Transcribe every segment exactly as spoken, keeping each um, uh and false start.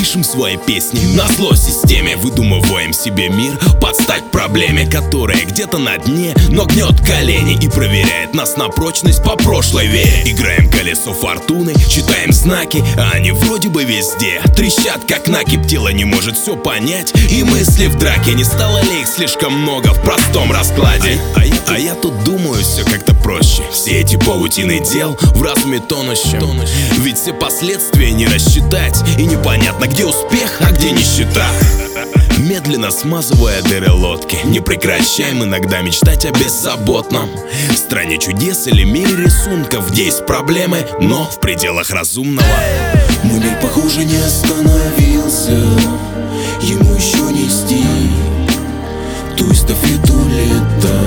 пишем свои песни назло системе, выдумываем себе мир под стать проблеме, которая где-то на дне, но гнет колени и проверяет нас на прочность по прошлой вере. Играем колесо фортуны, читаем знаки, а они вроде бы везде трещат, как накипь. Тело не может все понять, и мысли в драке. Не стало ли их слишком много в простом раскладе? А, а, я, а я тут думаю, все как-то проще. Все эти паутины дел в разуме тонущем. Ведь все последствия не рассчитать, и непонятно, где успех, а где нищета. Медленно смазывая дыры лодки, не прекращаем иногда мечтать о беззаботном стране чудес или мире рисунков, где есть проблемы, но в пределах разумного. Мой мир, похоже, не остановился, ему еще нести ту эстафету лета.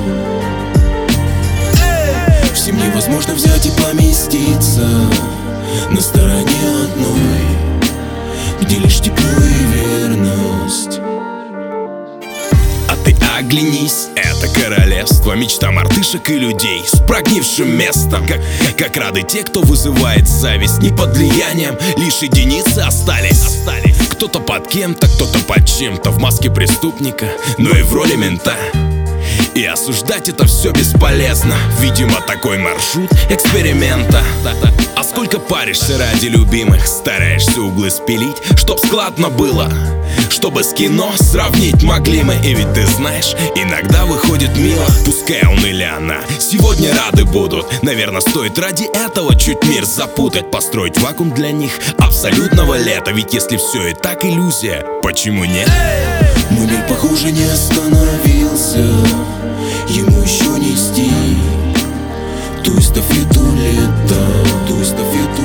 Всем невозможно взять и поместиться на стороне одной, где лишь тепло и верность. А ты оглянись, это королевство, мечта мартышек и людей с прогнившим местом. Как, как рады те, кто вызывает зависть, не под влиянием, лишь единицы остались, остались. Кто-то под кем-то, кто-то под чем-то, в маске преступника, но и в роли мента. И осуждать это все бесполезно. Видимо, такой маршрут эксперимента. А сколько паришься ради любимых, стараешься углы спилить, чтоб складно было, чтобы с кино сравнить могли мы. И ведь ты знаешь, иногда выходит мило. Пускай он или она сегодня рады будут. Наверное, стоит ради этого чуть мир запутать, построить вакуум для них абсолютного лета. Ведь если все и так иллюзия, почему нет? Мой мир, похоже, не остановился, ему еще нести ту эстафету лета, ту эстафету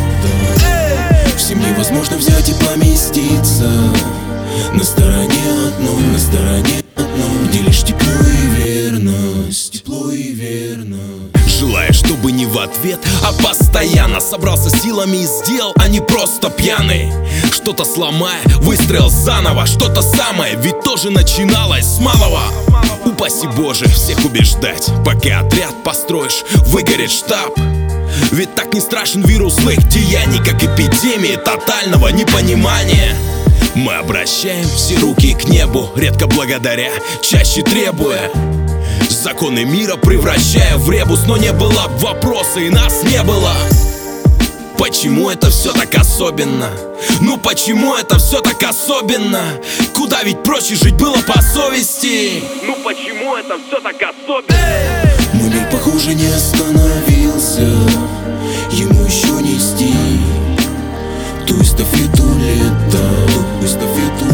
лета. Всем невозможно взять и поместиться на стороне одной, на стороне одной, где лишь тепло и верность, тепло и верность. Желая, чтобы не в ответ, а постоянно собрался силами и сделал, а не просто пьяный. Что-то сломая, выстроил заново, что-то самое, ведь тоже начиналось с малого. Упаси Боже всех убеждать, пока отряд построишь, выгорит штаб. Ведь так не страшен вирус злых деяний, как эпидемии тотального непонимания. Мы обращаем все руки к небу, редко благодаря, чаще требуя законы мира, превращая в ребус. Но не было вопроса, и нас не было. Почему это все так особенно? Ну почему это все так особенно? Куда ведь проще жить было по совести? Ну почему это все так особенно? Мой мир, похоже, не остановился, ему еще нести ту эстафету лета, ту эстафету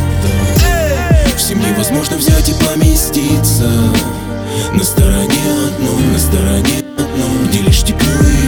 лета. Всем невозможно взять и поместиться на стороне одной, на стороне одной, где лишь тепло и